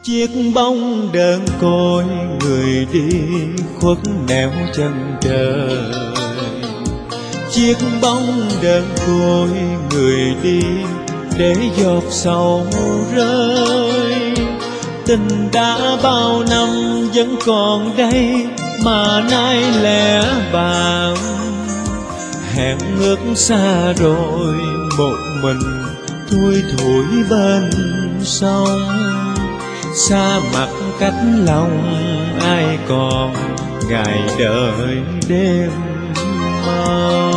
Chiếc bóng đơn côi người đi khuất nẻo chân trời. Chiếc bóng đơn côi người đi để giọt sầu rơi. Tình đã bao năm vẫn còn đây mà nay lẻ bàng. Hẹn ước xa rồi một mình thui thủi bên sông. Xa mặt cách lòng ai còn ngày đợi đêm mong.